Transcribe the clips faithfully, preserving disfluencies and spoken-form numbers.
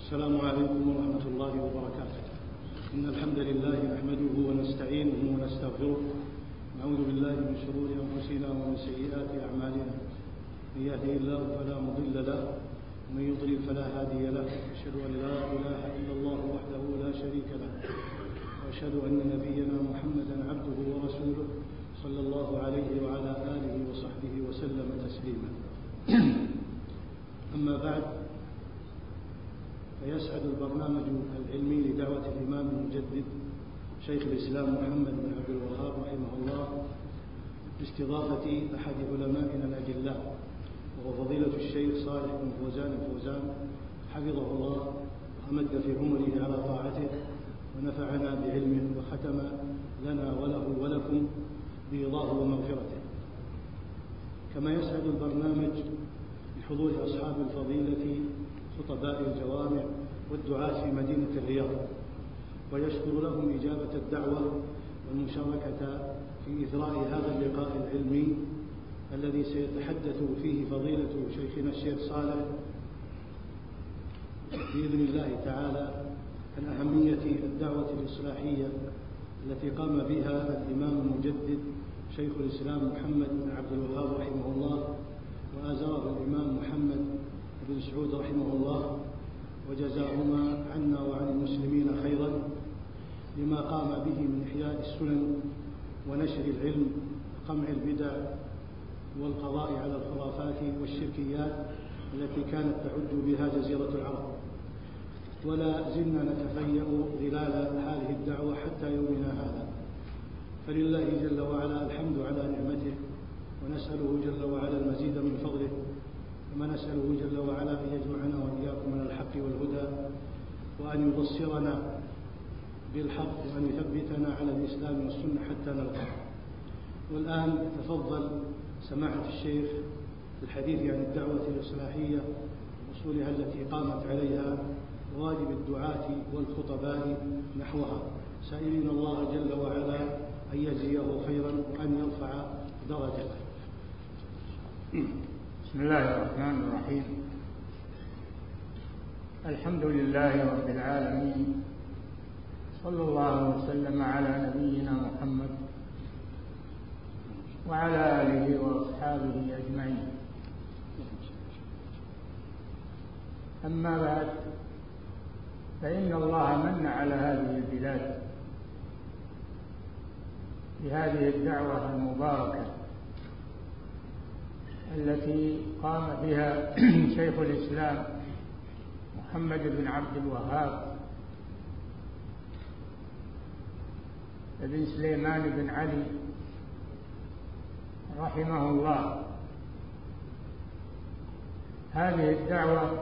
السلام عليكم ورحمة الله وبركاته. إن الحمد لله نحمده ونستعينه ونستغفره، نعوذ بالله من شرور أنفسنا ومن سيئات أعمالنا، من يهده الله فلا مضل له ومن يضلل فلا هادي له، أشهد أن لا إله إلا الله وحده لا شريك له، وأشهد أن نبينا محمدا عبده ورسوله صلى الله عليه وعلى آله وصحبه وسلم تسليما. أما بعد، فيسعد البرنامج العلمي لدعوة الإمام المجدد شيخ الإسلام محمد بن عبد الوهاب رحمه الله باستضافة أحد علمائنا الأجلاء، وهو فضيلة الشيخ صالح بن فوزان الفوزان حفظه الله وأمد في عمره على طاعته، ونفعنا بعلمه وختم لنا وله ولكم برضاه ومغفرته. كما يسعد البرنامج بحضور أصحاب الفضيلة خطباء الجوامع والدعاة في مدينة الرياض، ويشكر لهم إجابة الدعوة والمشاركة في إثراء هذا اللقاء العلمي الذي سيتحدث فيه فضيلة شيخنا الشيخ صالح بإذن الله تعالى عن أهمية الدعوة الإصلاحية التي قام بها الإمام المجدد شيخ الإسلام محمد بن عبد الوهاب رحمه الله، وآزره الإمام محمد بن سعود رحمه الله، وجزاهما عنا وعن المسلمين خيرا لما قام به من إحياء السنن ونشر العلم وقمع البدع والقضاء على الخرافات والشركيات التي كانت تعد بها جزيرة العرب. ولا زلنا نتفيأ ظلال هذه الدعوة حتى يومنا هذا، فلله جل وعلا الحمد على نعمته، ونسأله جل وعلا المزيد من فضله، كما نسأله جل وعلا أن يجمعنا وإياكم من الحق والهدى، وأن يبصرنا بالحق، وأن يثبتنا على الإسلام والسنة حتى نلقاه. والآن تفضل سماحة الشيخ الحديث عن الدعوة الإصلاحية وأصولها التي قامت عليها وواجب الدعاة والخطباء نحوها، سائلين الله جل وعلا أن يجزيه خيرا وأن يرفع درجته. بسم الله الرحمن الرحيم. الحمد لله رب العالمين، صلى الله وسلم على نبينا محمد وعلى آله وأصحابه أجمعين. أما بعد، فإن الله من على هذه البلاد بهذه الدعوة المباركة التي قام بها شيخ الإسلام محمد بن عبد الوهاب بن سليمان بن علي رحمه الله. هذه الدعوة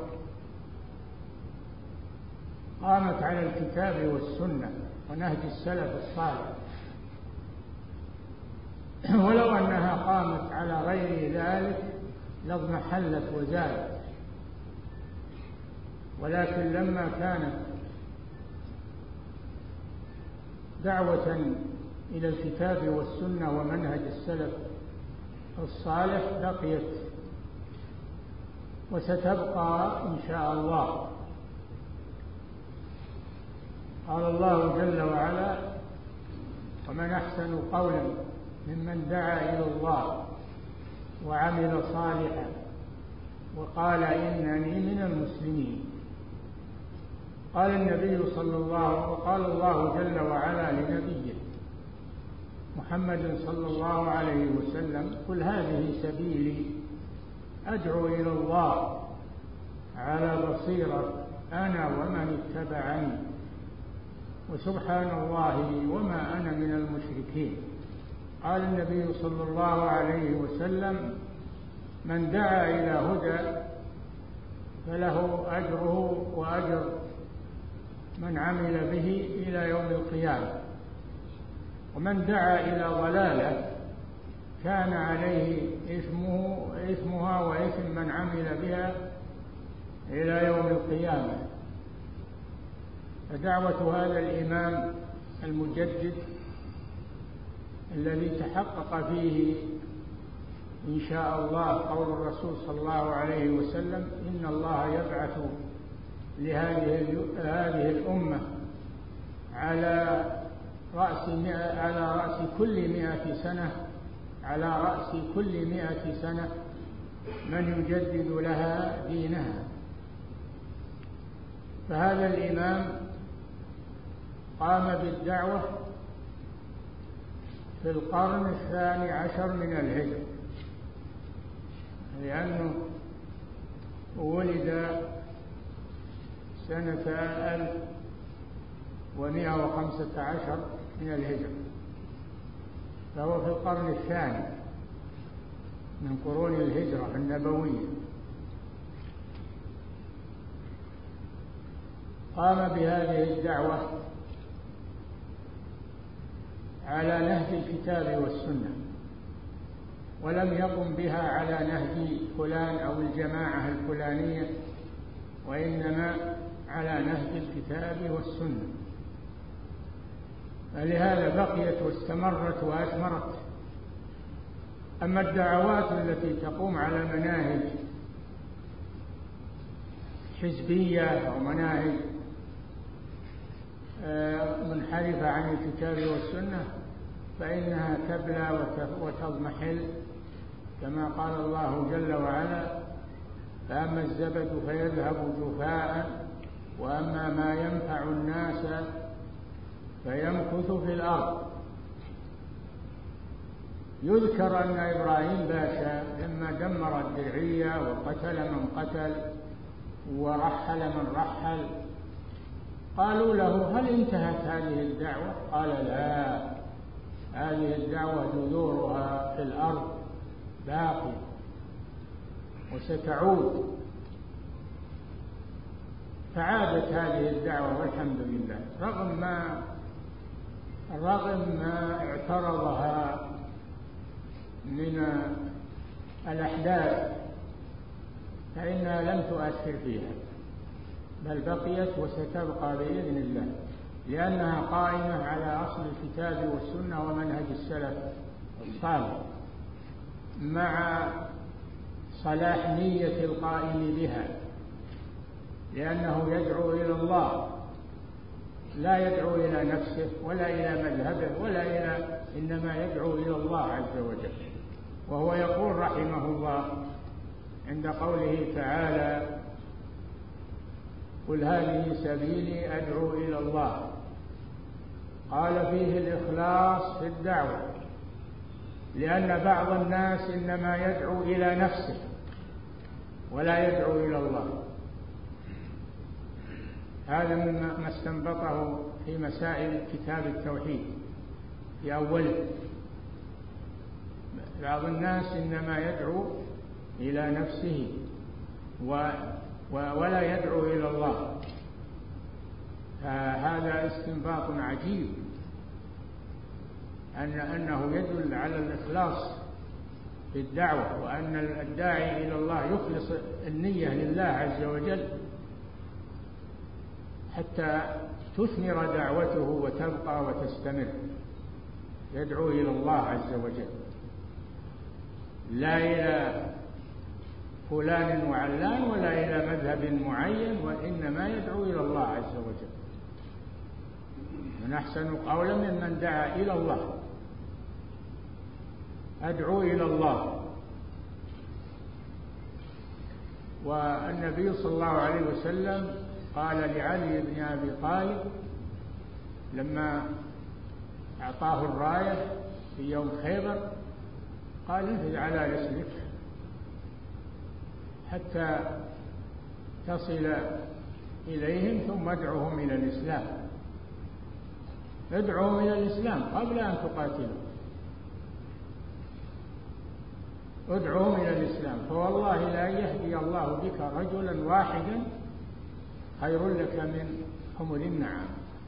قامت على الكتاب والسنة ونهج السلف الصالح، ولو أنها قامت على غير ذلك لاضمحلت وزالت، ولكن لما كانت دعوة إلى الكتاب والسنة ومنهج السلف الصالح بقيت وستبقى إن شاء الله. قال الله جل وعلا: ومن أحسن قولا ممن دعا إلى الله وعمل صالحا وقال إنني من المسلمين. قال النبي صلى الله وقال الله جل وعلا لنبيه محمد صلى الله عليه وسلم: قل هذه سبيلي أدعو إلى الله على بصيرة أنا ومن اتبعني وسبحان الله وما أنا من المشركين. قال النبي صلى الله عليه وسلم: من دعا إلى هدى فله أجره وأجر من عمل به إلى يوم القيامة، ومن دعا إلى ضلالة كان عليه إثمه إثمها وإثم من عمل بها إلى يوم القيامة. فدعوة هذا الإمام المجدد الذي تحقق فيه إن شاء الله قول الرسول صلى الله عليه وسلم: إن الله يبعث لهذه هذه الأمة على رأس مئة على رأس كل مئة سنة على رأس كل مئة سنة من يجدد لها دينها. فهذا الإمام قام بالدعوة في القرن الثاني عشر من الهجرة، لأنه ولد سنة ألف ومئة وخمسة عشر من الهجرة، فهو في القرن الثاني من قرون الهجرة النبوية. قام بهذه الدعوة على نهج الكتاب والسنة، ولم يقم بها على نهج فلان أو الجماعة الفلانية، وإنما على نهج الكتاب والسنة. فلهذا بقيت واستمرت وأثمرت. أما الدعوات التي تقوم على مناهج حزبية أو مناهج منحرفة عن الكتاب والسنة فإنها تبلى وتضمحل، كما قال الله جل وعلا: فأما الزبد فيذهب جفاء وأما ما ينفع الناس فيمكث في الأرض. يذكر أن إبراهيم باشا لما دمر الدرعية وقتل من قتل ورحل من رحل قالوا له: هل انتهت هذه الدعوة؟ قال: لا، هذه الدعوة جذورها في الأرض باقي وستعود. فعادت هذه الدعوة والحمد لله، رغم ما رغم ما اعترضها من الأحداث، فإنها لم تؤثر فيها، بل بقيت وستبقى بإذن الله، لأنها قائمة على أصل الكتاب والسنة ومنهج السلف الصالح، مع صلاح نية القائم بها، لأنه يدعو إلى الله، لا يدعو إلى نفسه ولا إلى مذهبه ولا إلى إنما يدعو إلى الله عز وجل. وهو يقول رحمه الله عند قوله تعالى: قل هذه سبيلي أدعو إلى الله، قال فيه الإخلاص في الدعوة، لأن بعض الناس إنما يدعو إلى نفسه ولا يدعو إلى الله. هذا مما استنبطه في مسائل كتاب التوحيد في أوله. بعض الناس إنما يدعو إلى نفسه و ولا يدعو إلى الله. هذا استنباط عجيب، أن أنه يدل على الإخلاص في الدعوة، وأن الداعي إلى الله يخلص النية لله عز وجل حتى تثمر دعوته وتبقى وتستمر. يدعو إلى الله عز وجل، لا إلى فلان وعلان ولا إلى مذهب معين، وإنما يدعو إلى الله عز وجل. من أحسن قولا ممن دعا إلى الله. أدعو إلى الله. والنبي صلى الله عليه وسلم قال لعلي بن أبي طالب لما أعطاه الراية في يوم خيبر، قال: انفذ على رسلك حتى تصل إليهم ثم ادعوهم إلى الإسلام. ادعوهم إلى الإسلام قبل أن تقاتلوا. ادعوهم إلى الإسلام، فوالله لا يهدي الله بك رجلا واحدا خير لك من حمر النعم.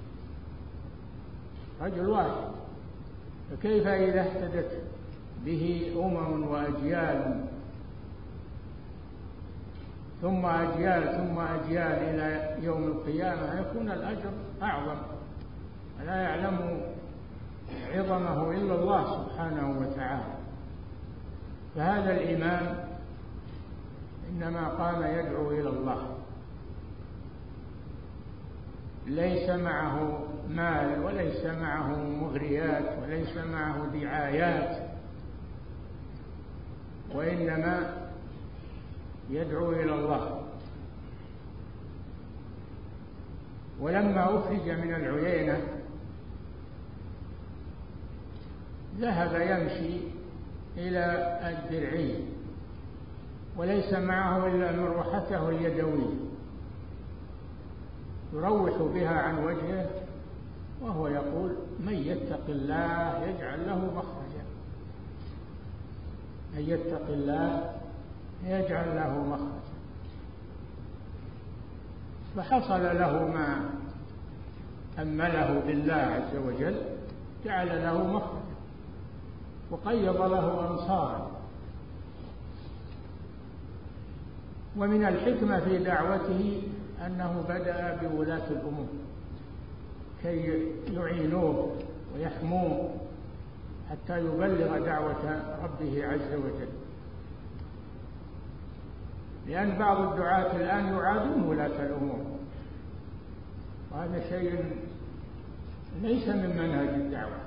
رجل واحد، فكيف إذا اهتدت به أمم وأجيال ثم أجيال ثم أجيال إلى يوم القيامة، يكون الأجر أعظم. لا يعلم عظمه إلا الله سبحانه وتعالى. فهذا الإمام إنما قام يدعو إلى الله، ليس معه مال وليس معه مغريات وليس معه دعايات، وإنما يدعو إلى الله. ولما أخرج من العيينة ذهب يمشي إلى الدرعية وليس معه إلا مروحته اليدوية يروح بها عن وجهه، وهو يقول: من يتق الله يجعل له مخرجا، من يتق الله يجعل له مخرجا. فحصل له ما أمله بالله عز وجل، جعل له مخرجا وقيض له أنصارا. ومن الحكمة في دعوته أنه بدأ بولاة الأمور كي يعينوه ويحموه حتى يبلغ دعوة ربه عز وجل، لأن بعض الدعاة الآن يعادون ولاة الأمور، وهذا شيء ليس من منهج الدعوة.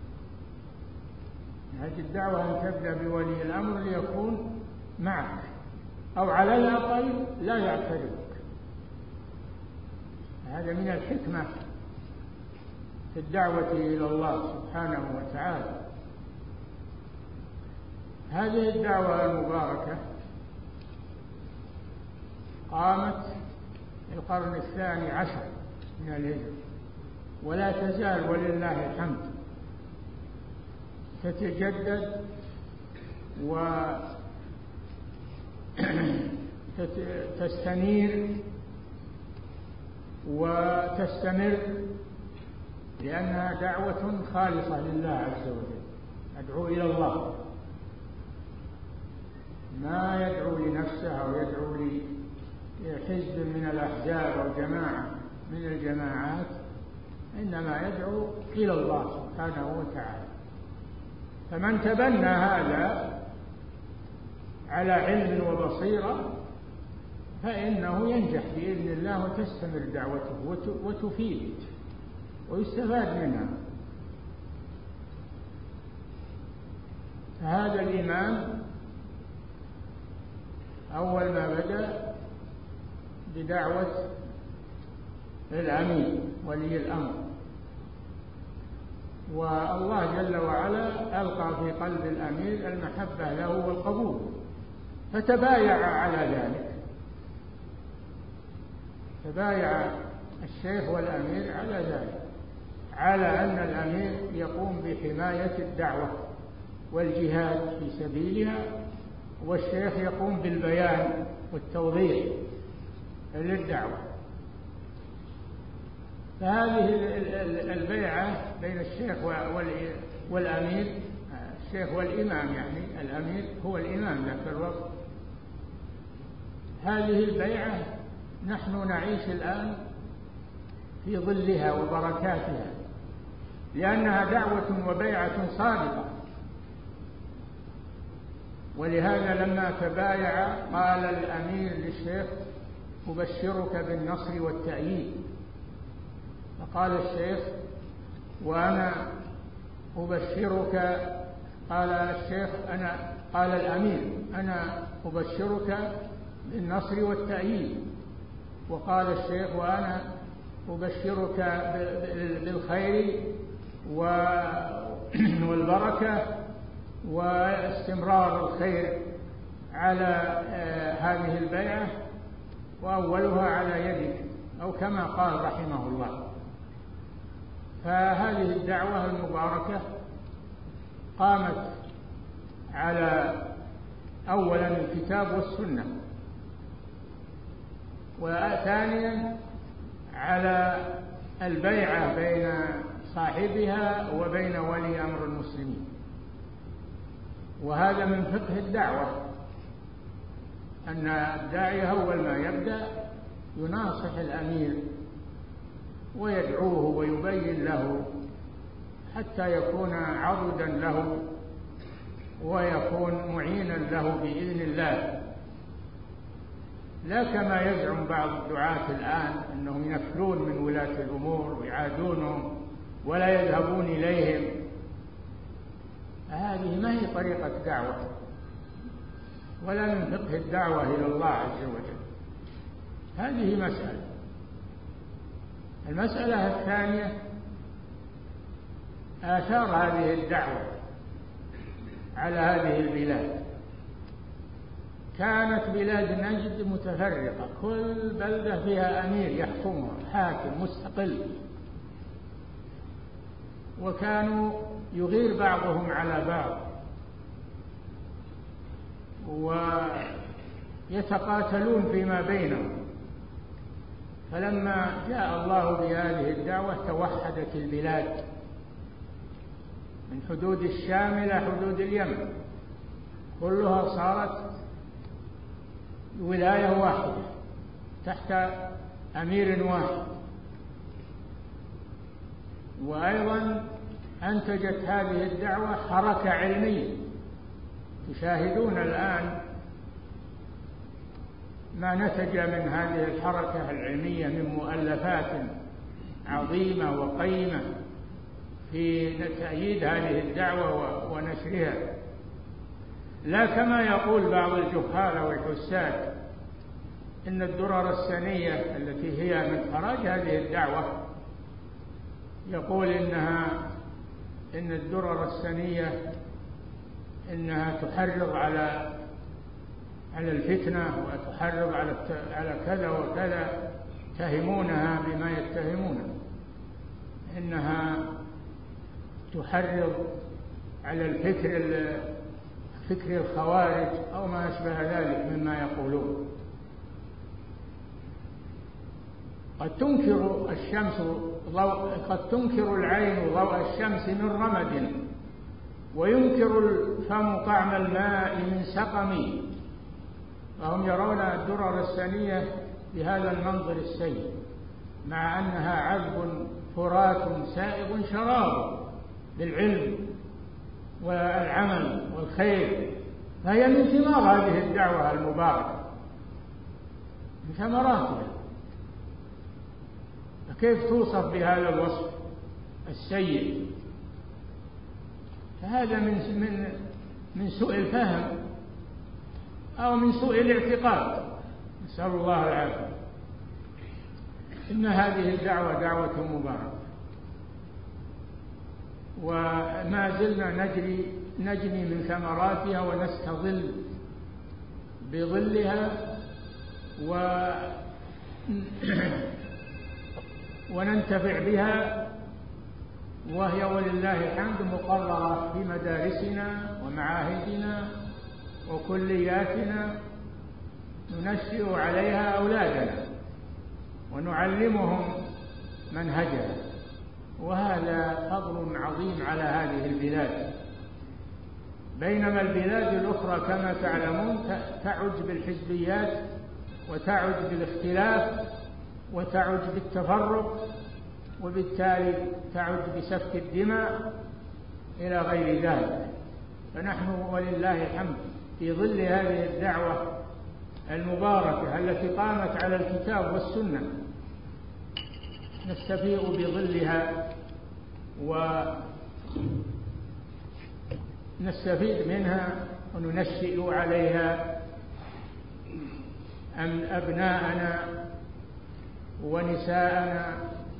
منهج الدعوة أن تبدأ بولي الأمر ليكون معك، أو على الأقل لا يعترضك. هذا من الحكمة في الدعوة إلى الله سبحانه وتعالى. هذه الدعوة المباركة قامت في القرن الثاني عشر من الهجرة، ولا تزال ولله الحمد تتجدد وتستنير وتستمر، لأنها دعوة خالصة لله عز وجل، أدعو إلى الله، ما يدعو لنفسه أو يدعو لحزب من الأحزاب أو جماعة من الجماعات، إنما يدعو إلى الله سبحانه وتعالى. فمن تبنى هذا على علم وبصيرة فإنه ينجح بإذن الله، وتستمر دعوته وتفيد ويستفاد منها. هذا الإمام أول ما بدأ بدعوة الأمير ولي الأمر، والله جل وعلا ألقى في قلب الأمير المحبة له والقبول، فتبايع على ذلك. تبايع الشيخ والأمير على ذلك، على أن الأمير يقوم بحماية الدعوة والجهاد في سبيلها، والشيخ يقوم بالبيان والتوضيح للدعوة. فهذه البيعة بين الشيخ والأمير، الشيخ والإمام، يعني الأمير هو الإمام ذاك الوقت. هذه البيعة نحن نعيش الآن في ظلها وبركاتها، لأنها دعوة وبيعة صادقة. ولهذا لما تبايع قال الأمير للشيخ: أبشرك بالنصر والتأييد. فقال الشيخ: وأنا أبشرك. قال الشيخ: أنا قال الأمير: أنا أبشرك بالنصر والتأييد. وقال الشيخ: وأنا أبشرك بالخير والبركة واستمرار الخير على هذه البيعة، وأولها على يدك، أو كما قال رحمه الله. فهذه الدعوة المباركة قامت على أولا الكتاب والسنة، وثانيا على البيعة بين صاحبها وبين ولي أمر المسلمين. وهذا من فقه الدعوة، أن الداعية أول ما يبدأ يناصح الأمير ويدعوه ويبين له حتى يكون عضدا له ويكون معينا له بإذن الله. لا كما يزعم بعض الدعاة الآن أنهم ينفرون من ولاة الأمور ويعادونهم ولا يذهبون إليهم. هذه ما هي طريقة دعوة، ولا من فقه الدعوة إلى الله عز وجل. هذه مسألة. المسألة الثانية آثار هذه الدعوة على هذه البلاد. كانت بلاد نجد متفرقة، كل بلدة فيها أمير يحكمها، حاكم مستقل، وكانوا يغير بعضهم على بعض ويتقاتلون فيما بينهم. فلما جاء الله بهذه الدعوة توحدت البلاد من حدود الشام إلى حدود اليمن، كلها صارت ولاية واحدة تحت أمير واحد. وأيضا أنتجت هذه الدعوة حركة علمية. تشاهدون الآن ما نتج من هذه الحركة العلمية من مؤلفات عظيمة وقيمة في تأييد هذه الدعوة ونشرها، لا كما يقول بعض الجهال والحساد إن الدرر السنية التي هي من خراج هذه الدعوة، يقول إنها إن الدرر السنية إنها تحرض على على الفتنة وتحرض على على كذا وكذا، يتهمونها بما يتهمونه، إنها تحرض على الفكر فكر الخوارج أو ما أشبه ذلك مما يقولون. قد تنكر الشمس ضوء قد تنكر العين ضوء الشمس من رمد، وينكر الفم طعم الماء من سقم، وهم يرون الدرر السنية بهذا المنظر السيء، مع أنها عذب فرات سائغ شراب بالعلم والعمل والخير، فهي من ثمار هذه الدعوة المباركة، من ثمراتها. فكيف توصف بهذا الوصف السيء؟ فهذا من من من سوء الفهم أو من سوء الاعتقاد، نسأل الله العافية. إن هذه الدعوة دعوة مباركة، وما زلنا نجري نجني من ثمراتها ونستظل بظلها و وننتفع بها، وهي ولله الحمد مقررة في مدارسنا ومعاهدنا وكلياتنا، ننشئ عليها أولادنا ونعلمهم منهجها، وهذا فضل عظيم على هذه البلاد. بينما البلاد الأخرى كما تعلمون تعج بالحزبيات وتعج بالاختلاف وتعج بالتفرق، وبالتالي تعج بسفك الدماء إلى غير ذلك. فنحن ولله الحمد في ظل هذه الدعوة المباركة التي قامت على الكتاب والسنة نستفيء بظلها ونستفيد منها وننشئ عليها أبناءنا ونساءنا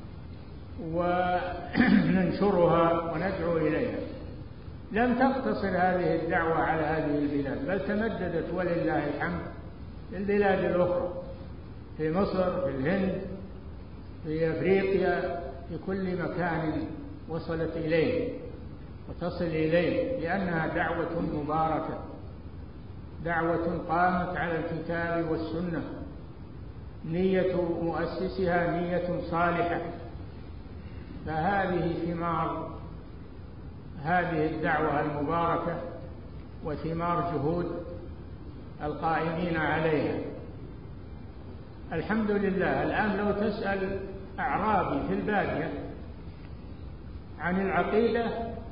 وننشرها وندعو إليها. لم تقتصر هذه الدعوة على هذه البلاد، بل تمددت ولله الحمد للبلاد الأخرى، في مصر، في الهند، في أفريقيا، في كل مكان وصلت إليه وتصل إليه، لأنها دعوة مباركة، دعوة قامت على الكتاب والسنة، نية مؤسسها نية صالحة. فهذه ثمار هذه الدعوة المباركة وثمار جهود القائمين عليها. الحمد لله. الآن لو تسأل أعرابي في البادية عن العقيدة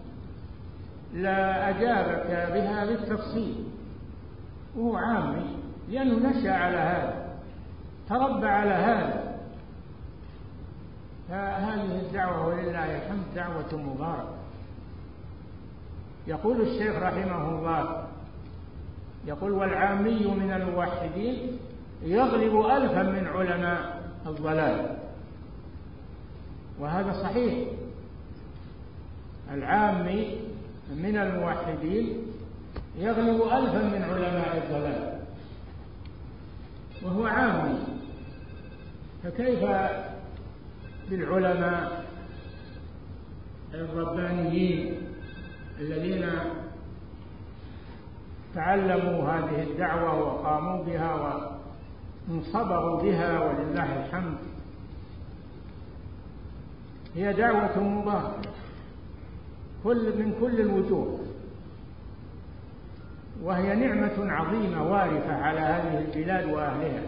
لا أجابك بها بالتفصيل، وهو عامي لأنه نشأ على هذا، تربى على هذا. فهذه الدعوة ولله الحمد دعوة مباركة. يقول الشيخ رحمه الله، يقول: والعامي من الموحدين يغلب ألفا من علماء الضلال. وهذا صحيح، العامي من الموحدين يغلب ألفا من علماء الضلال، وهو عامي. فكيف بالعلماء الربانيين الذين تعلموا هذه الدعوة وقاموا بها وانصبروا بها ولله الحمد؟ هي دعوة مباركة كل من كل الوجوه، وهي نعمة عظيمة وارثة على هذه البلاد وأهلها،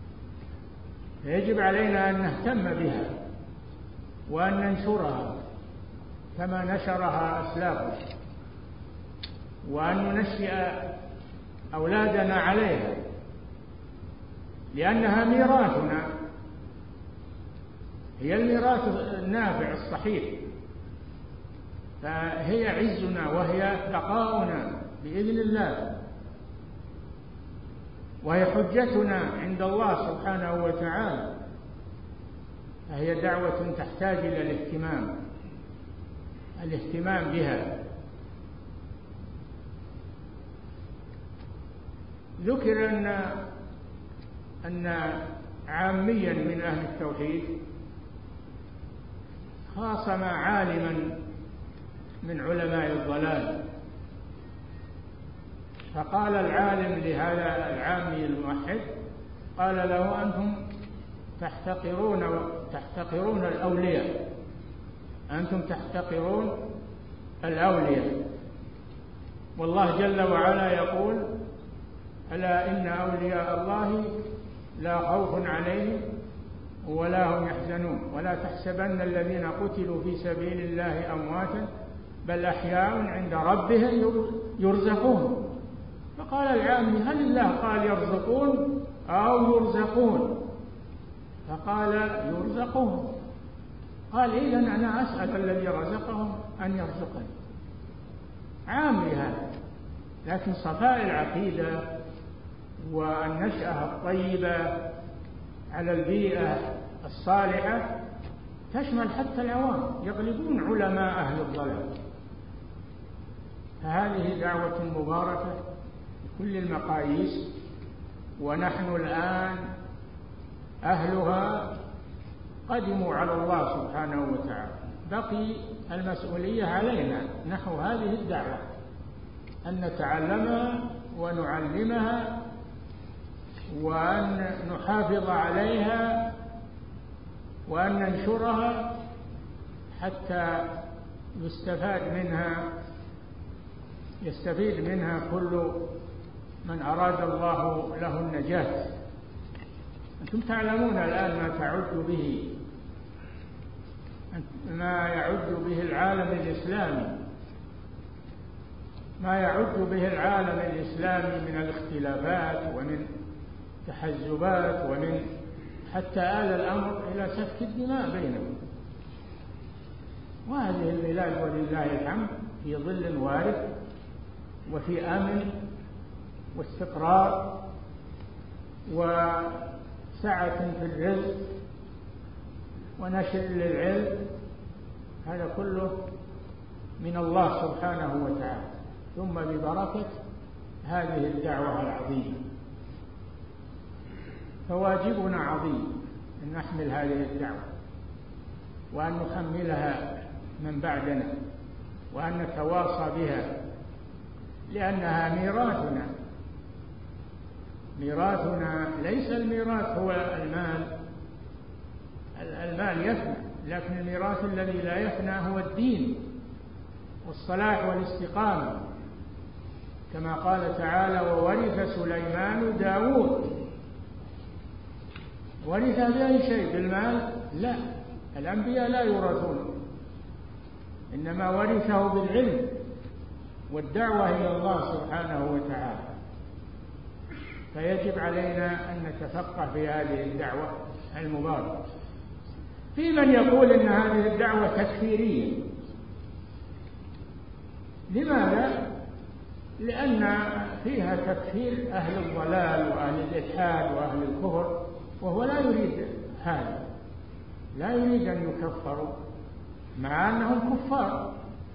فيجب علينا أن نهتم بها وأن ننشرها كما نشرها أسلافنا، وأن ننشئ أولادنا عليها، لأنها ميراثنا، هي الميراث النافع الصحيح، فهي عزنا وهي بقاؤنا بإذن الله، وهي حجتنا عند الله سبحانه وتعالى. فهي دعوة تحتاج إلى الاهتمام الاهتمام بها. ذكر أن أن عاميا من أهل التوحيد خاصم عالما من علماء الضلال، فقال العالم لهذا العامي الموحد، قال له: أنتم تحتقرون تحتقرون الأولياء أنتم تحتقرون الأولياء والله جل وعلا يقول: ألا إن أولياء الله لا خوف عليهم ولا هم يحزنون ولا تحسبن الذين قتلوا في سبيل الله أمواتا بل أحياء عند ربهم يرزقون. فقال العامي: هل الله قال يرزقون أو يرزقون؟ فقال: يرزقون. قال: إذن أنا أسأل الذي رزقهم أن يرزقني. عامي هذا، لكن صفاء العقيدة والنشأة الطيبة على البيئة الصالحة تشمل حتى العوام، يغلبون علماء أهل الضلال. فهذه دعوة مباركة بكل المقاييس، ونحن الآن أهلها قدموا على الله سبحانه وتعالى، بقي المسؤولية علينا نحو هذه الدعوة أن نتعلمها ونعلمها وأن نحافظ عليها وأن ننشرها حتى يستفاد منها يستفيد منها كل من أراد الله له النجاة. أنتم تعلمون الآن ما تعد به ما يعد به العالم الإسلامي ما يعد به العالم الإسلامي من الاختلافات ومن تحزبات، ومن حتى آل الأمر إلى سفك الدماء بينهم. وهذه البلاد ولله الحمد في ظل وارد وفي أمن واستقرار وسعة في الرزق ونشر للعلم، هذا كله من الله سبحانه وتعالى، ثم ببركة هذه الدعوة العظيمة. فواجبنا عظيم أن نحمل هذه الدعوة وأن نحملها من بعدنا وأن نتواصى بها، لأنها ميراثنا. ميراثنا ليس الميراث هو المال، المال يفنى، لكن الميراث الذي لا يفنى هو الدين والصلاح والاستقامة، كما قال تعالى: وورث سليمان داود. ورث بأي شيء؟ بالمال؟ لا، الأنبياء لا يورثون، إنما ورثه بالعلم والدعوة إلى الله سبحانه وتعالى. فيجب علينا أن نتفقه في هذه الدعوة المباركة. في من يقول إن هذه الدعوة تكفيرية. لماذا؟ لأن فيها تكفير أهل الضلال وأهل الإلحاد وأهل الكفر، وهو لا يريد هذا، لا يريد أن يكفروا مع أنهم كفار.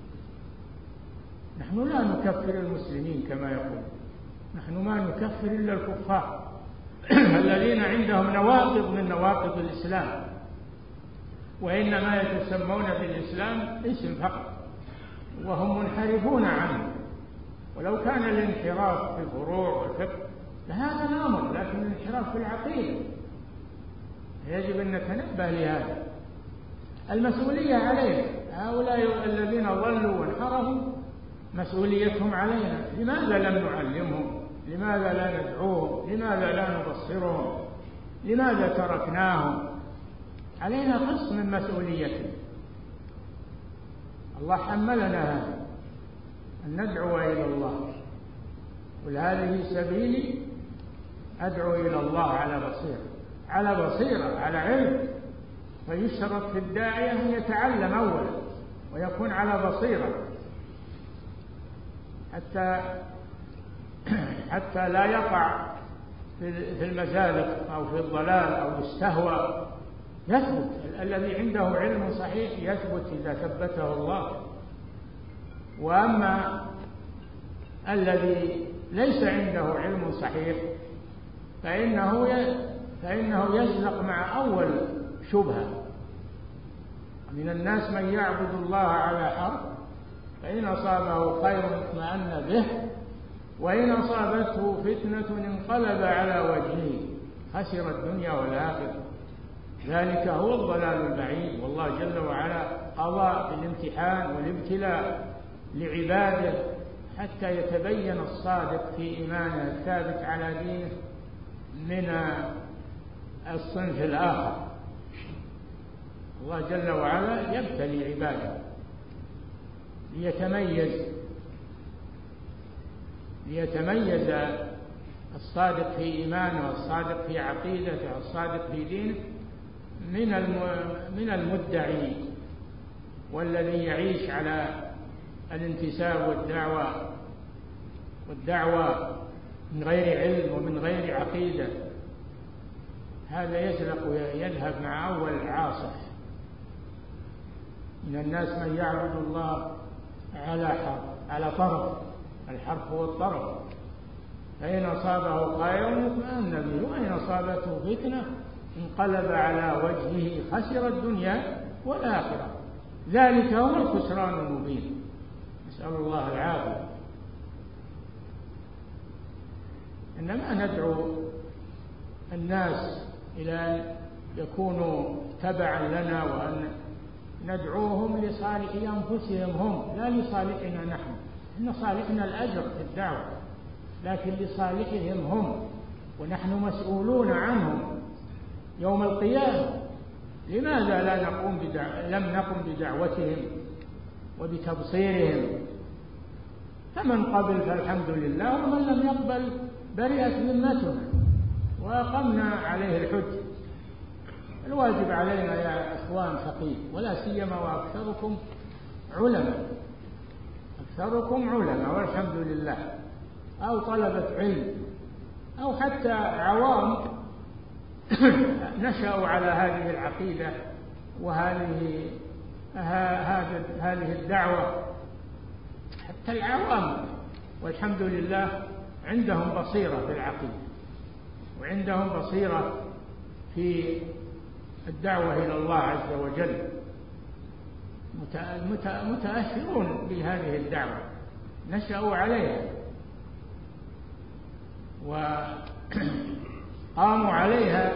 نحن لا نكفر المسلمين كما يقول، نحن ما نكفر إلا الكفار الذين عندهم نواقض من نواقض الإسلام، وإنما يتسمون بالإسلام اسم فقط وهم منحرفون عنه. ولو كان الانحراف في الفروع والفقه لهذا الأمر، لكن الانحراف في العقيدة يجب أن نتنبه لهذا. المسؤولية علينا، هؤلاء الذين ضلوا وانحرفوا مسؤوليتهم علينا. لماذا لم نعلمهم؟ لماذا لا ندعوهم؟ لماذا لا نبصرهم؟ لماذا تركناهم؟ علينا قسط من مسؤوليتهم. الله حملنا هذا، أن ندعو إلى الله. قل هذه سبيلي أدعو إلى الله على بصيرة، على بصيرة، على علم. فيشترط في الداعية أن يتعلم أولا ويكون على بصيرة حتى حتى لا يقع في المزالق أو في الضلال أو يستهوى. يثبت الذي عنده علم صحيح، يثبت إذا ثبته الله. وأما الذي ليس عنده علم صحيح فإنه فإنه يزلق مع أول شبهة. من الناس من يعبد الله على حرف، فإن أصابه خير اطمأن به، وإن أصابته فتنة انقلب على وجهه خسر الدنيا والآخرة. ذلك هو الضلال البعيد. والله جل وعلا قضى بالامتحان والابتلاء لعباده حتى يتبين الصادق في إيمانه الثابت على دينه من الصنف الآخر. الله جل وعلا يبتلي عباده ليتميز ليتميز الصادق في إيمانه والصادق في عقيدته والصادق في دينه من من المدعي والذي يعيش على الانتساب والدعوة والدعوة من غير علم ومن غير عقيدة. هذا يزلق ويذهب مع أول عاصف. من الناس من يعبد الله على حرف، على طرف. الحرف هو الطرف. فإن أصابه خير اطمأن به، وإن أصابته فتنة انقلب على وجهه خسر الدنيا والآخرة. ذلك هو الخسران المبين. نسأل الله العافية. إنما ندعو الناس إلى أن يكونوا تبعا لنا، وأن ندعوهم لصالح أنفسهم هم، لا لصالحنا نحن. إن صالحنا الأجر في الدعوة، لكن لصالحهم هم، ونحن مسؤولون عنهم يوم القيامة. لماذا لا نقوم بدع... لم نقم بدعوتهم وبتبصيرهم؟ فمن قبل فالحمد لله، ومن لم يقبل برئت ذمتنا وأقمنا عليه الحج. الواجب علينا يا إخوان ثقيل، ولا سيما وأكثركم علماء، أكثركم علماء والحمد لله، أو طلبة علم، أو حتى عوام نشأوا على هذه العقيدة وهذه هذه الدعوة. حتى العوام والحمد لله عندهم بصيرة في العقيدة، وعندهم بصيرة في الدعوة إلى الله عز وجل، متأثرون بهذه الدعوة، نشأوا عليها وقاموا عليها،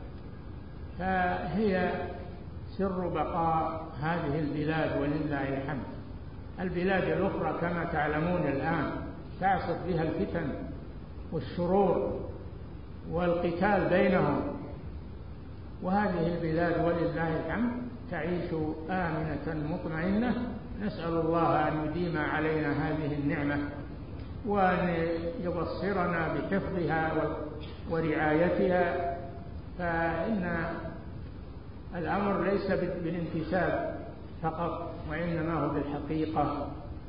فهي سر بقاء هذه البلاد ولله الحمد. البلاد الأخرى كما تعلمون الآن تعصف بها الفتن والشرور والقتال بينهم، وهذه البلاد ولله الحمد تعيش آمنة مطمئنة. نسأل الله أن يديم علينا هذه النعمة وأن يبصرنا بحفظها ورعايتها، فإن الأمر ليس بالانتساب فقط، وإنما هو بالحقيقة.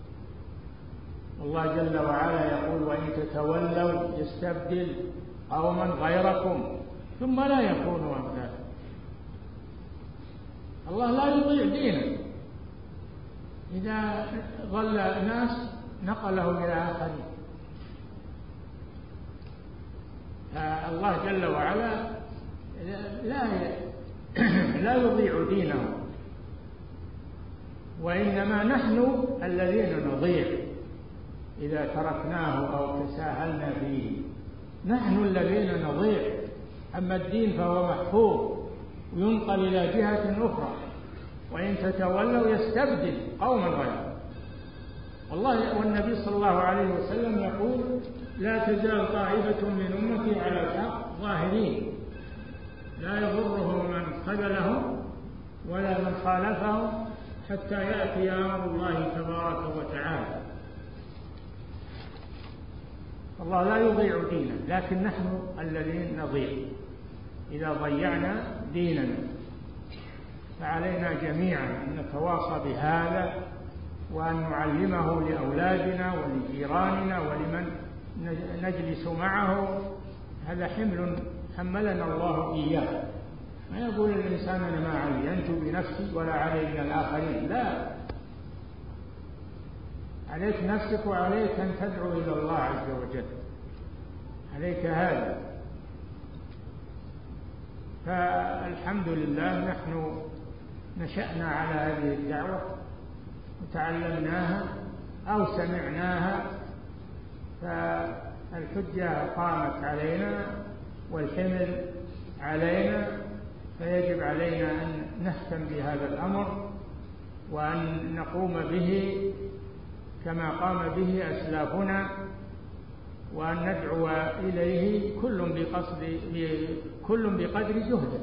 الله جل وعلا يقول: وإن تتولوا يستبدل قوما غيركم ثم لا يكونوا أمثالكم. الله لا يضيع دينه، إذا ضل ناس نقله إلى آخرين. الله جل وعلا لا لا يضيع دينه، وإنما نحن الذين نضيع إذا تركناه أو تساهلنا فيه، نحن الذين نضيع. أما الدين فهو محفوظ وينقل إلى جهة أخرى. وإن تتولوا يستبدل قوما غيركم. والله والنبي صلى الله عليه وسلم يقول: لا تزال طائفة من أمتي على الحق ظاهرين لا يضرهم من خذلهم ولا من خالفهم حتى يأتي أمر الله تبارك وتعالى. الله لا يضيع دينا، لكن نحن الذين نضيع إذا ضيعنا ديننا. فعلينا جميعا أن نتواصى بهذا، وأن نعلمه لأولادنا ولجيراننا ولمن نجلس معه. هذا حمل حملنا الله إياه. ما يقول الإنسان: أنا ما علي، أنجو بنفسي ولا علي من الآخرين. لا، عليك نفسك، وعليك أن تدعو إلى الله عز وجل، عليك هذا. فالحمد لله نحن نشأنا على هذه الدعوة وتعلمناها أو سمعناها، فالحجة قامت علينا والحمل علينا، فيجب علينا أن نهتم بهذا الأمر وأن نقوم به كما قام به أسلافنا، وأن ندعو إليه كل بقصد كل بقدر جهده.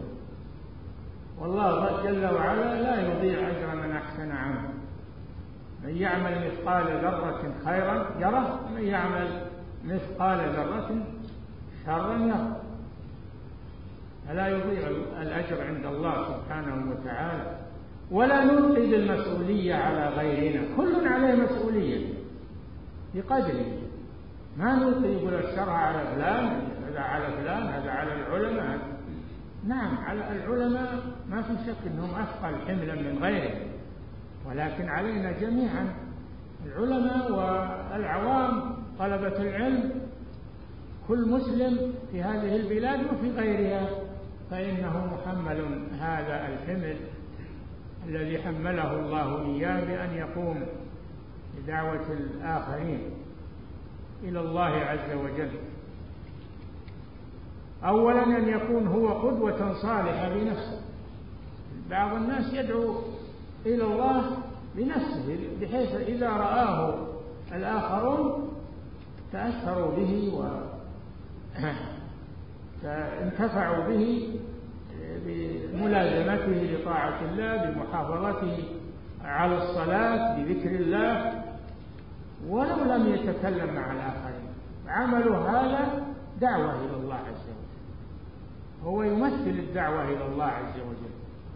والله جل وعلا لا يضيع أجر من أحسن عملا. من يعمل مثقال ذرة خيرا يره، ومن يعمل مثقال ذرة شرا يره. فلا يضيع الأجر عند الله سبحانه وتعالى. ولا نلقي بالمسؤولية على غيرنا، كل عليه مسؤولية بقدره. ما نلقي يقول الشرع على فلان، هذا على فلان، هذا على العلماء. نعم، على العلماء ما في شك أنهم أثقل حملا من غيرهم، ولكن علينا جميعا العلماء والعوام طلبة العلم، كل مسلم في هذه البلاد وفي غيرها، فإنه محمل هذا الحمل الذي حمله الله إياه بأن يقوم بدعوة الآخرين إلى الله عز وجل. أولا أن يكون هو قدوة صالحة بنفسه. بعض الناس يدعو إلى الله بنفسه، بحيث إذا رآه الآخرون تأثروا به وانتفعوا به بملازمته لطاعة الله، بمحافظته على الصلاة، بذكر الله، ولو لم يتكلم مع الآخرين. عملوا هذا دعوة إلى الله عز وجل، هو يمثل الدعوة إلى الله عز وجل.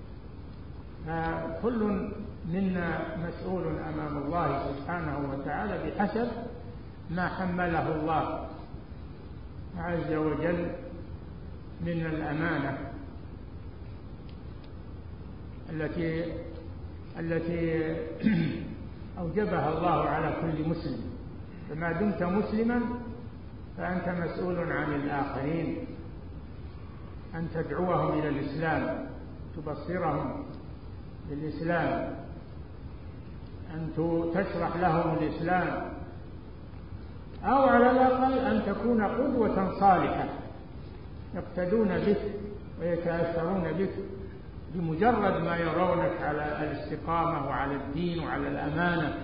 فكل منا مسؤول أمام الله سبحانه وتعالى بحسب ما حمله الله عز وجل من الأمانة التي التي أوجبها الله على كل مسلم. فما دمت مسلما فأنت مسؤول عن الآخرين، أن تدعوهم إلى الإسلام، تبصرهم بالإسلام، أن تشرح لهم الإسلام، أو على الأقل أن تكون قدوة صالحة يقتدون بك ويتأثرون بك بمجرد ما يرونك على الاستقامة وعلى الدين وعلى الأمانة.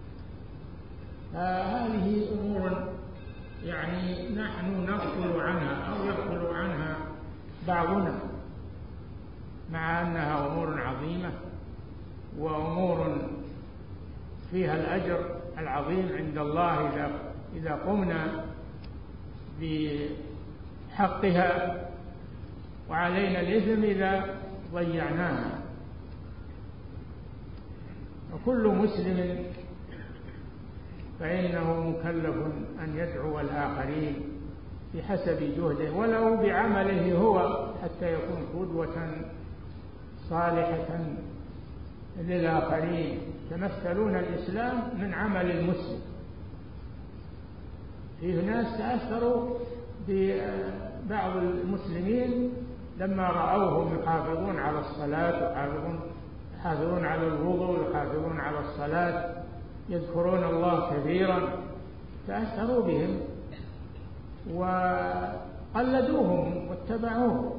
فهذه أمور يعني نحن نغفل عنها أو يغفل عنها بعضنا، مع أنها أمور عظيمة وأمور فيها الأجر العظيم عند الله إذا إذا قمنا بحقها، وعلينا الإثم إذا ضيعناها. وكل مسلم فإنه مكلف أن يدعو الآخرين بحسب جهده ولو بعمله هو، حتى يكون قدوة صالحة للآخرين. تمثلون الإسلام من عمل المسلم. فيه ناس تأثروا ببعض المسلمين لما رأوهم يحافظون على الصلاة ويحافظون يحافظون على الوضوء ويحافظون على الصلاة، يذكرون الله كثيرا، تأثروا بهم وقلدوهم واتبعوهم.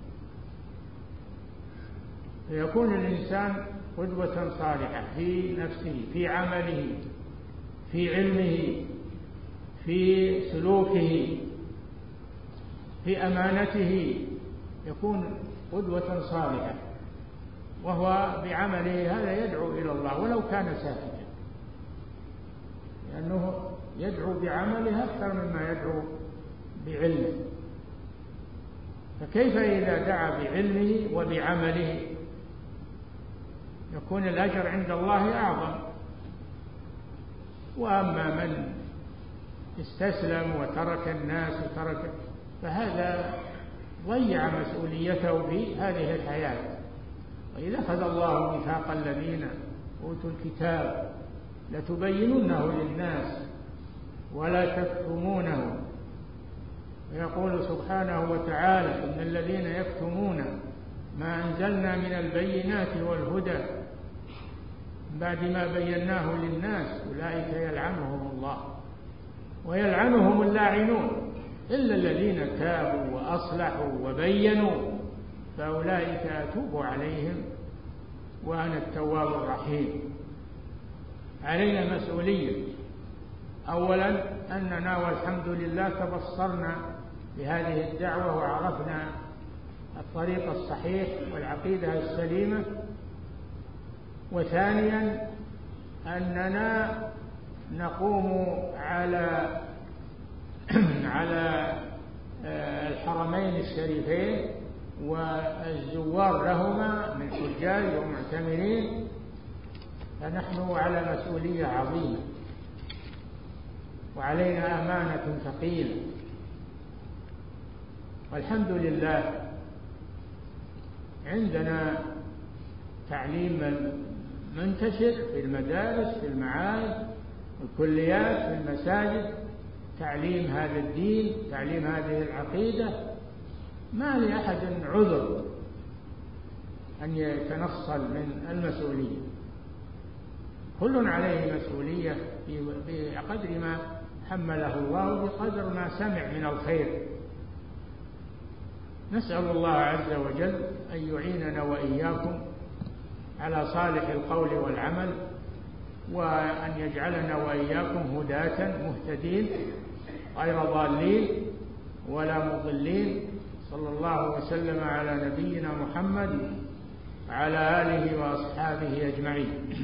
فيكون الإنسان قدوة صالحة في نفسه، في عمله، في علمه، في سلوكه، في أمانته، يكون قدوة صالحة، وهو بعمله هذا يدعو إلى الله ولو كان ساكتا، لأنه يدعو بعمله أكثر مما يدعو بعلمه. فكيف إذا دعا بعلمه وبعمله؟ يكون الأجر عند الله أعظم. وأما من استسلم وترك الناس وترك، فهذا ضيع مسؤوليته في هذه الحياة. وإذا أخذ الله ميثاق الذين أوتوا الكتاب لتبيننه للناس ولا تكتمونه. ويقول سبحانه وتعالى: إن الذين يكتمون ما أنزلنا من البينات والهدى بعد ما بيناه للناس أولئك يلعنهم الله ويلعنهم اللاعنون إلا الذين تابوا وأصلحوا وبينوا فأولئك أتوب عليهم وأنا التواب الرحيم. علينا مسؤولية، أولا أننا والحمد لله تبصرنا بهذه الدعوة وعرفنا الطريق الصحيح والعقيدة السليمة. وثانيا أننا نقوم على على الحرمين الشريفين والزوار لهما من حجاج ومعتمرين، فنحن على مسؤولية عظيمة وعلينا أمانة ثقيلة. والحمد لله عندنا تعليم منتشر في المدارس، في المعاهد والكليات، في المساجد، تعليم هذا الدين، تعليم هذه العقيدة. ما لأحد عذر أن يتنصل من المسؤولية، كل عليه مسؤولية بقدر ما حمله الله، بقدر ما سمع من الخير. نسأل الله عز وجل أن يعيننا وإياكم على صالح القول والعمل، وأن يجعلنا وإياكم هداة مهتدين غير ضالين ولا مضلين. صلى الله وسلم على نبينا محمد وعلى آله وأصحابه أجمعين.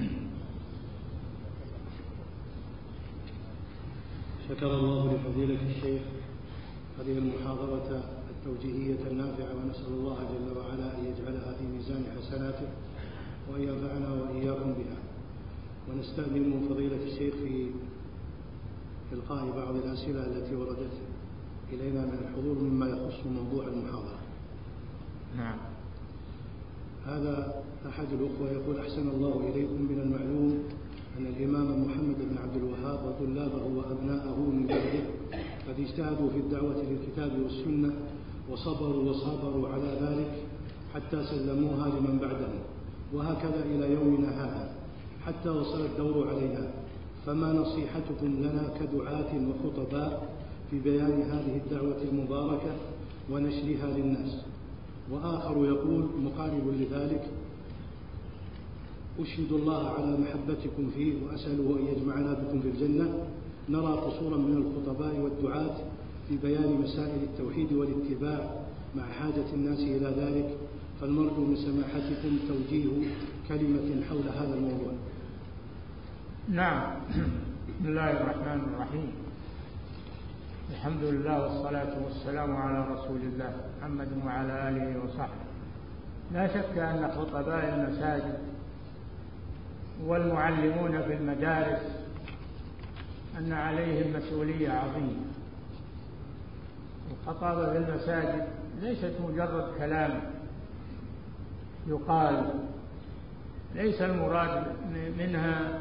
شكر الله لفضيلة الشيخ هذه المحاضرة التوجيهية النافعة، ونسأل الله جل وعلا أن يجعلها في ميزان حسناته وأن ينفعنا وإياكم بها. ونستأذن من فضيلة الشيخ في إلقاء بعض الأسئلة التي وردت إلينا من الحضور مما يخص موضوع المحاضرة. نعم. هذا أحد الأخوة يقول: أحسن الله إليكم، من المعلوم أن الإمام محمد بن عبد الوهاب وطلابه وأبناءه من بعده قد اجتهدوا في الدعوة للكتاب والسنة وصبروا وصابروا على ذلك حتى سلموها لمن بعدهم، وهكذا إلى يومنا هذا حتى وصل الدور علينا. فما نصيحتكم لنا كدعاة وخطباء في بيان هذه الدعوة المباركة ونشرها للناس؟ وآخر يقول مقارب لذلك: أشهد الله على محبتكم فيه وأسأله أن يجمعنا بكم في الجنة. نرى قصورا من الخطباء والدعاة في بيان مسائل التوحيد والاتباع مع حاجة الناس إلى ذلك، فالمرجو من سماحتكم توجيه كلمة حول هذا الموضوع. نعم. بسم الله الرحمن الرحيم. الحمد لله والصلاة والسلام على رسول الله محمد وعلى آله وصحبه. لا شك أن خطباء المساجد والمعلمون في المدارس أن عليهم مسؤولية عظيمة. الخطابة في المساجد ليست مجرد كلام يقال، ليس المراد منها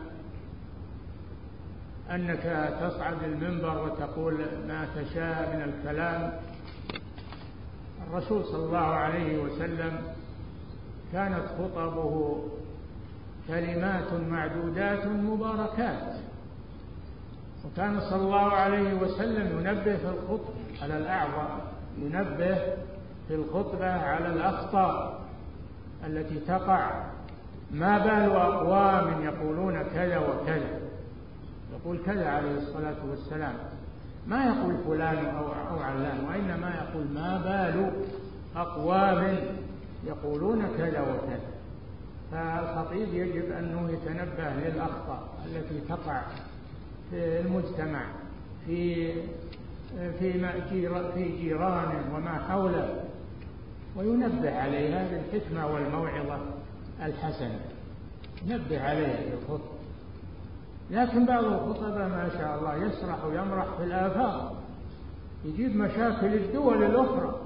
أنك تصعد المنبر وتقول ما تشاء من الكلام. الرسول صلى الله عليه وسلم كانت خطبه كلمات معدودات مباركات، وكان صلى الله عليه وسلم ينبه في الخطبة على الأعظم، ينبه في الخطبة على الأخطاء التي تقع. ما بال أقوام يقولون كذا وكذا، يقول كذا عليه الصلاة والسلام، ما يقول فلان أو, أو علان، وإنما يقول ما بال أقوام يقولون كذا وكذا. فالخطيب يجب أنه يتنبه للأخطاء التي تقع في المجتمع، في في في جيرانه وما حوله، وينبه عليها بالحكمة والموعظة الحسنة، ينبه عليها بالخطبة. لكن بعض الخطباء ما شاء الله يسرح ويمرح في الآفاق، يجيب مشاكل الدول الأخرى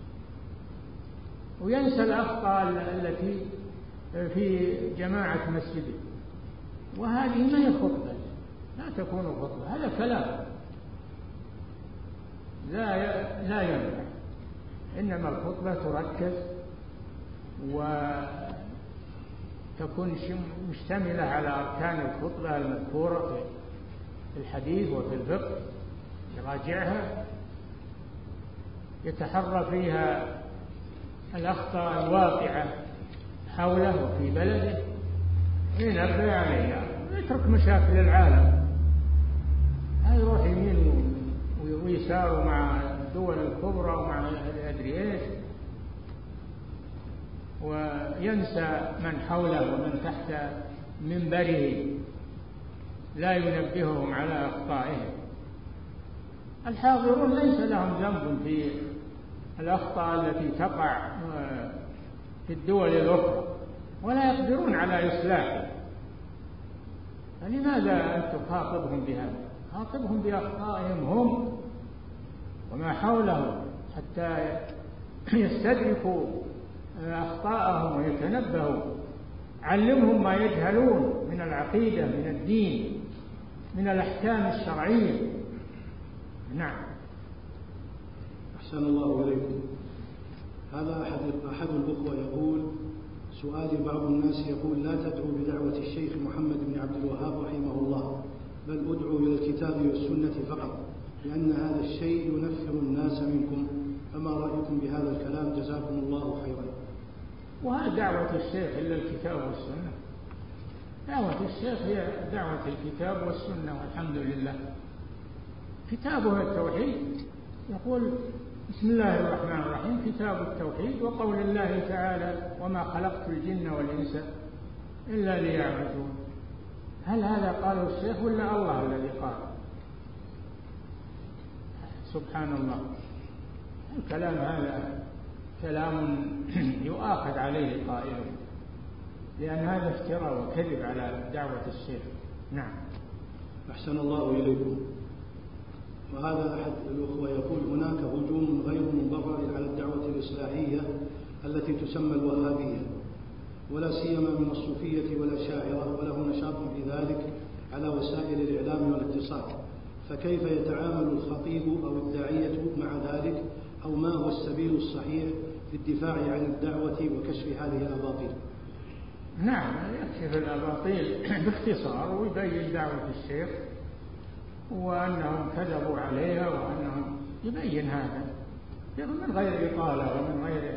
وينسى الأخطاء التي في جماعة مسجده، وهذه ما هي خطبة، لا تكون خطبة، هذا كلام لا لا ينفع. إنما الخطبة تركز وتكون مشتملة على أركان الخطبة المذكورة في الحديث وفي الفقه، يراجعها، يتحرى فيها الأخطاء الواقعة حوله وفي بلده وينبه عليها، ويترك مشاكل العالم. هذا يروح يمين ويسار مع الدول الكبرى ومع أدري إيش، وينسى من حوله ومن تحت منبره، لا ينبههم على أخطائهم. الحاضرون ليس لهم ذنب في الأخطاء التي تقع في الدول الأخرى، ولا يقدرون على إصلاحها، فلماذا أن تخاطبهم بهذا؟ خاطبهم بأخطائهم هم وما حولهم حتى يستدركوا أخطاءهم ويتنبهوا. علمهم ما يجهلون من العقيدة، من الدين، من الأحكام الشرعية. نعم. أحسن الله إليكم. هذا أحد أحد الأخوة يقول: سؤالي، بعض الناس يقول لا تدعو بدعوة الشيخ محمد بن عبد الوهاب رحمه الله، بل ادعوا إلى الكتاب والسنة فقط، لأن هذا الشيء ينفر الناس منكم، فما رأيكم بهذا الكلام؟ جزاكم الله خيرا. وهذا دعوة الشيخ إلا الكتاب والسنة؟ دعوة الشيخ هي دعوة الكتاب والسنة، والحمد لله. كتابه التوحيد، يقول بسم الله الرحمن الرحيم، كتاب التوحيد، وقول الله تعالى وما خلقت الجن والإنس إلا ليعبدون. هل هذا قاله الشيخ ولا الله الذي قال؟ سبحان الله. الكلام هذا كلام يؤاخذ عليه قائله، لأن هذا افتراء وكذب على دعوة الشيخ. نعم. أحسن الله إليكم. وهذا أحد الأخوة يقول: هناك هجوم غير مبرر على الدعوة الإصلاحية التي تسمى الوهابية، ولا سيما من الصوفية والأشاعرة، وله نشاط في ذلك على وسائل الإعلام والاتصال، فكيف يتعامل الخطيب أو الداعية مع ذلك؟ أو ما هو السبيل الصحيح في الدفاع عن الدعوة وكشف هذه الأباطيل؟ نعم، يكشف الأباطيل باختصار ويبين دعوة الشيخ وأنهم كذبوا عليها، وأنهم يبين هذا من غير إطالة ومن غير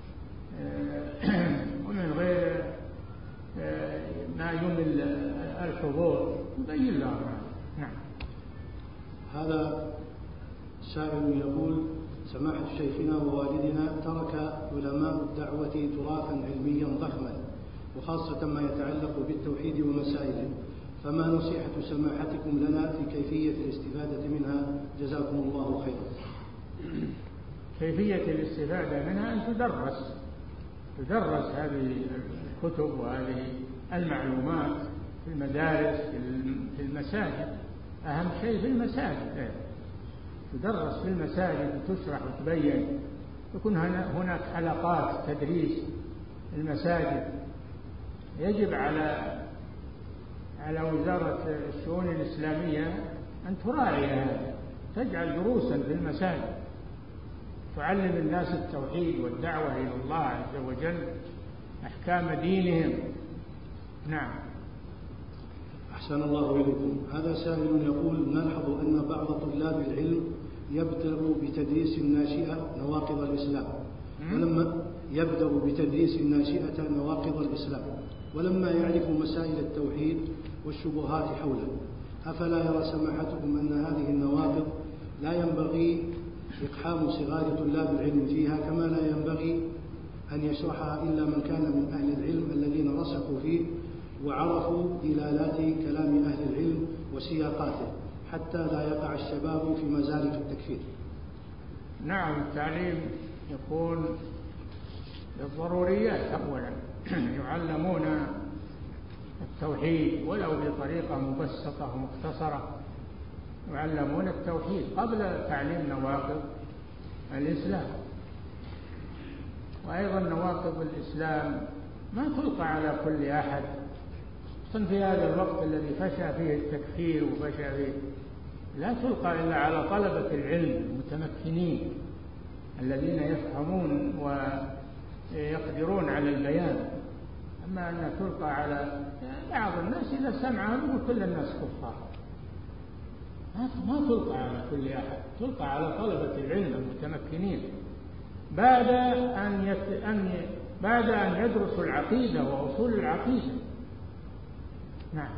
ومن غير ما يمل الحضور، يبين لهم. نعم. هذا سائل يقول: سماحة شيخنا ووالدنا ترك علماء الدعوة تراثا علميا ضخما، وخاصة ما يتعلق بالتوحيد ومسائله، فما نصيحة سماحتكم لنا في كيفية الاستفادة منها؟ جزاكم الله خيرا. كيفية الاستفادة منها أن تدرس تدرس هذه الكتب وهذه المعلومات في المدارس في المساجد. أهم شيء في المساجد تدرس في المساجد وتشرح وتبين. يكون هناك حلقات تدريس المساجد. يجب على على وزارة الشؤون الإسلامية أن تراعي هذا، تجعل دروسا في المساجد تعلم الناس التوحيد والدعوة إلى الله عز وجل، أحكام دينهم. نعم. أحسن الله إليكم. هذا سائل يقول: نلحظ أن بعض طلاب العلم يبدأ بتدريس الناشئة نواقض الإسلام ولما يبدأ بتدريس الناشئة نواقض الإسلام ولما يعرف مسائل التوحيد والشبهات حوله، أفلا يرى سماحتكم أن هذه النواقض لا ينبغي إقحام صغار طلاب العلم فيها، كما لا ينبغي أن يشرحها إلا من كان من أهل العلم الذين رسخوا فيه وعرفوا دلالات كلام أهل العلم وسياقاته، حتى لا يقع الشباب في مزالق التكفير؟ نعم، التعليم يكون للضروريات أولا. يعلمون التوحيد ولو بطريقة مبسطة ومختصرة، يعلمون التوحيد قبل تعليم نواقض الإسلام. وأيضا نواقض الإسلام ما تلقى على كل أحد، خصوصا في هذا الوقت الذي فشى فيه التكفير وفشى فيه، لا تلقى إلا على طلبة العلم المتمكنين الذين يفهمون ويقدرون على البيان. أما أن تلقى على بعض الناس إذا سمعهم وكل الناس كفار، ما تلقى على كل أحد، تلقى على طلبة العلم المتمكنين بعد أن يت... أن بعد أن يدرسوا العقيدة وأصول العقيدة. نعم.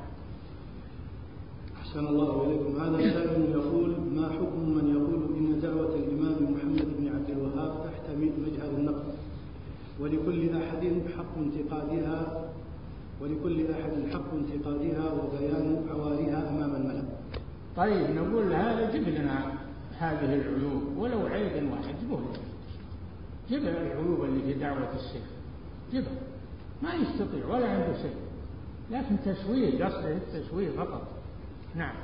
أحسن الله إليكم. هذا سائل يقول: ما حكم من يقول إن دعوة الإمام محمد بن عبد الوهاب تحت مجهر النقد، ولكل أحد حق انتقادها ولكل أحد حق انتقادها وبيان عوارها أمام الملأ؟ طيب، نقول هذا جب لنا هذه العيوب ولو عيب واحد، جبه جب العيوب اللي في دعوة الشيخ، جبه. ما يستطيع ولا عنده شيء، لكن تسويه، قصده التسويه فقط. نعم.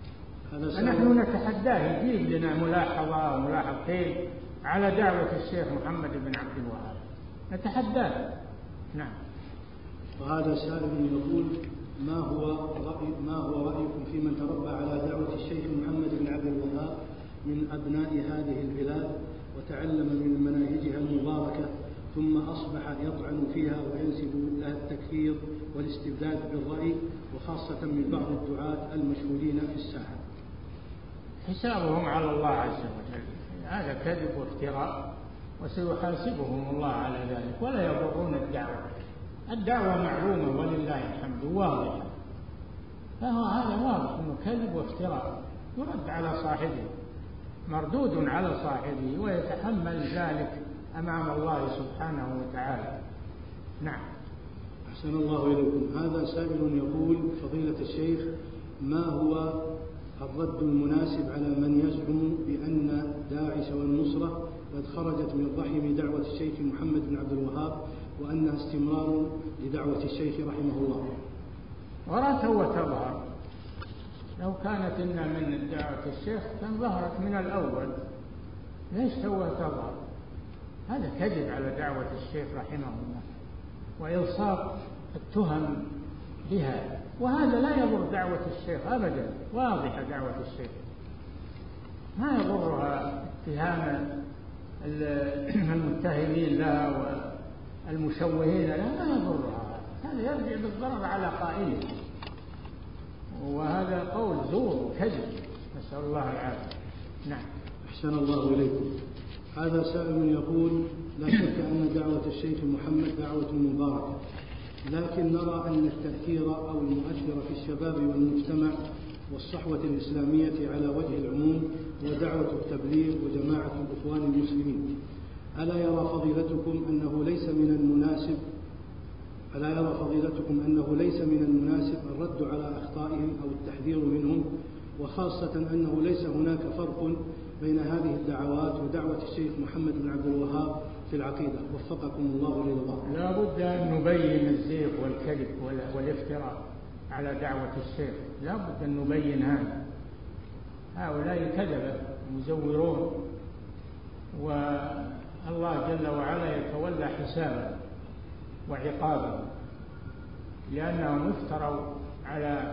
نحن نتحداه يجيب لنا ملاحظة وملاحظتين على دعوة الشيخ محمد بن عبد الوهاب، نتحداه. نعم. وهذا سائل يقول: ما هو رأي ما هو رأيكم في من تربى على دعوة الشيخ محمد بن عبد الوهاب من أبناء هذه البلاد وتعلم من مناهجها المباركة، ثم أصبح يطعن فيها وينسب لها التكفير والاستبداد بالرأي، وخاصة من بعض الدعاة المشهورين في الساحة؟ حسابهم على الله عز وجل، هذا كذب وافتراء، وسيحاسبهم الله على ذلك، ولا يضرون الدعوة. الدعوة معلومة ولله الحمد واضحة، فهو هذا واضح أنه كذب وافتراء، يرد على صاحبه، مردود على صاحبه، ويتحمل ذلك أمام الله سبحانه وتعالى. نعم. أحسن الله إليكم. هذا سائل يقول: فضيلة الشيخ، ما هو الرد المناسب على من يزعم بأن داعش والنصرة قد خرجت من رحم دعوة الشيخ محمد بن عبد الوهاب، وأنها استمرار لدعوة الشيخ رحمه الله؟ ولا تو تظهر، لو كانت إن من دعوة الشيخ كان ظهرت من الأول، ليش تو تظهر؟ هذا كذب على دعوة الشيخ رحمه الله وإلصاق التهم بها، وهذا لا يضر دعوة الشيخ أبدا، واضحة دعوة الشيخ، ما يضرها اتهام المتهمين لها والمشوهين لها، ما يضرها، هذا يرجع بالضرر على قائله، وهذا قول زور وكذب، نسأل الله العافية. نعم. أحسن الله إليكم. هذا سائل يقول: لا شك أن دعوة الشيخ محمد دعوة مباركة، لكن نرى أن التأثير أو المؤثر في الشباب والمجتمع والصحوة الإسلامية على وجه العموم هو دعوة التبليغ وجماعة الإخوان المسلمين. ألا يرى فضيلتكم أنه ليس من المناسب ألا يرى فضيلتكم أنه ليس من المناسب الرد على أخطائهم أو التحذير منهم، وخاصة أنه ليس هناك فرق بين هذه الدعوات ودعوة الشيخ محمد بن عبد الوهاب في العقيدة، وفقكم الله لرضاه؟ لا بد أن نبين الزيغ والكذب والافتراء على دعوة الشيخ، لا بد أن نبين هذا. هؤلاء كذبة مزورون، والله جل وعلا يتولى حسابه وعقابه، لأنهم افتروا على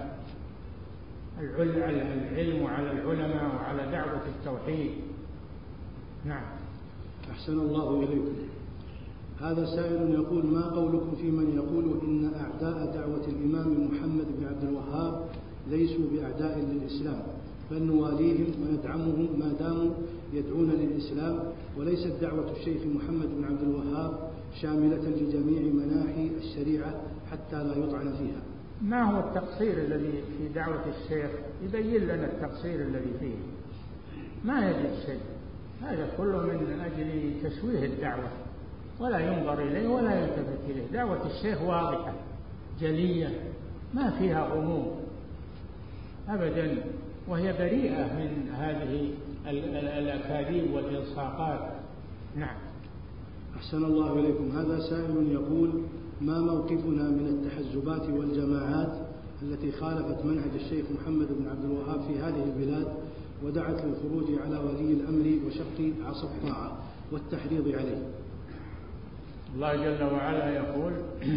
العلم وعلى العلماء وعلى دعوة التوحيد. نعم. أحسن الله إليكم. هذا سائل يقول: ما قولكم في من يقول إن أعداء دعوة الإمام محمد بن عبد الوهاب ليسوا بأعداء للإسلام، بل نواليهم وندعمهم ما داموا يدعون للإسلام، وليست دعوة الشيخ محمد بن عبد الوهاب شاملة لجميع مناحي الشريعة حتى لا يطعن فيها؟ ما هو التقصير الذي في دعوة الشيخ؟ يبين لنا التقصير الذي فيه. ما يجد شيء، هذا كله من أجل تشويه الدعوة، ولا ينظر إليه ولا يلتفت إليه. دعوة الشيخ واضحة جلية ما فيها غموض أبدا، وهي بريئة من هذه الأكاذيب والإلصاقات. نعم. أحسن الله إليكم. هذا سائل يقول: ما موقفنا من التحزبات والجماعات التي خالفت منهج الشيخ محمد بن عبد الوهاب في هذه البلاد ودعت للخروج على ولي الأمر وشق عصا الطاعة والتحريض عليه؟ الله جل وعلا يقول: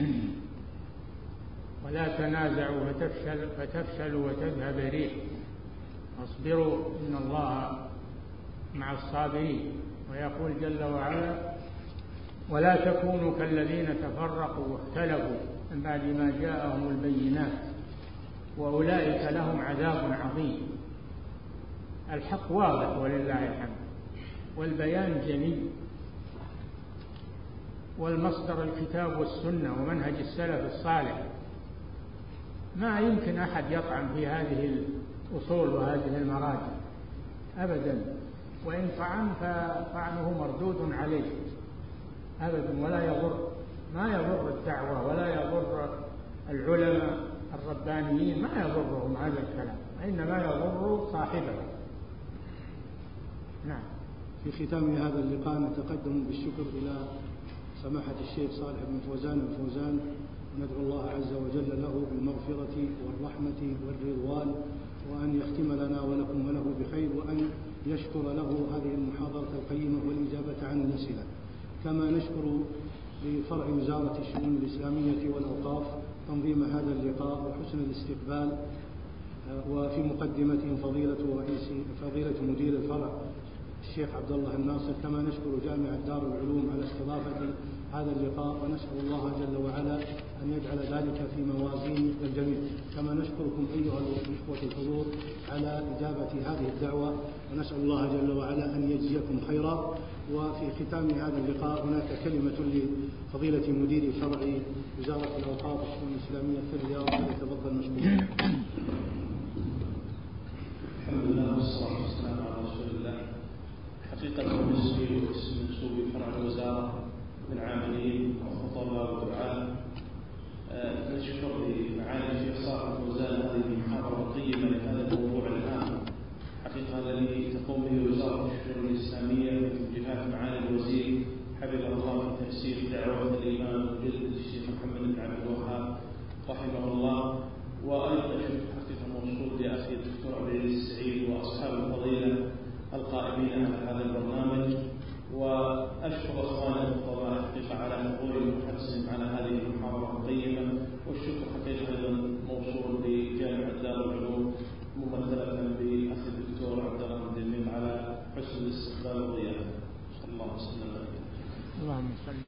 ولا تنازعوا فتفشل فتفشلوا وتذهب ريح واصبروا إن الله مع الصابرين. ويقول جل وعلا: ولا تكونوا كالذين تفرقوا واختلفوا من بعد ما جاءهم البينات وأولئك لهم عذاب عظيم. الحق واضح ولله الحمد، والبيان جلي، والمصدر الكتاب والسنة ومنهج السلف الصالح. ما يمكن أحد يطعن في هذه الأصول وهذه المراجع أبدا، وإن طعن فطعنه مردود عليه أبدا، ولا يضر، ما يضر الدعوة ولا يضر العلماء الربانيين، ما يضرهم هذا الكلام، إنما يضر صاحبه. نعم. في ختام هذا اللقاء نتقدم بالشكر إلى سماحة الشيخ صالح بن فوزان الفوزان، وندعو الله عز وجل له بالمغفرة والرحمة والرضوان، وأن يختم لنا ولكم وله بخير، وأن يشكر له هذه المحاضرة القيمة والإجابة عن الأسئلة. كما نشكر لفرع وزارة الشؤون الإسلامية والأوقاف تنظيم هذا اللقاء وحسن الاستقبال، وفي مقدمتهم فضيلة رئيس فضيلة مدير الفرع الشيخ عبد الله الناصر. كما نشكر جامعة دار العلوم على استضافة هذا اللقاء، ونسأل الله جل وعلا أن يجعل ذلك في موازين الجميع. كما نشكركم أيها الإخوة الحضور على إجابة هذه الدعوة، ونسأل الله جل وعلا أن يجزيكم خيرا. وفي ختام هذا اللقاء هناك كلمة لفضيلة مدير فرع وزارة الأوقاف والشؤون الإسلامية في الرياض، فليتفضل مشكورا. الحمد لله والصلاة والسلام على رسول الله. حقيقة بالنسبة واسم منسوب فرع الوزارة من عاملين وخطباء ودعاة، نشكر لمعالي الشيخ صالح الفوزان هذه المحاضرة القيمة لهذا الموضوع الهام حقيقة الذي تقوم به وزارة الشؤون الإسلامية من جهات معالي الوزير حفظه الله في تفسير دعوة الإمام الجلد الشيخ محمد بن عبد الوهاب رحمه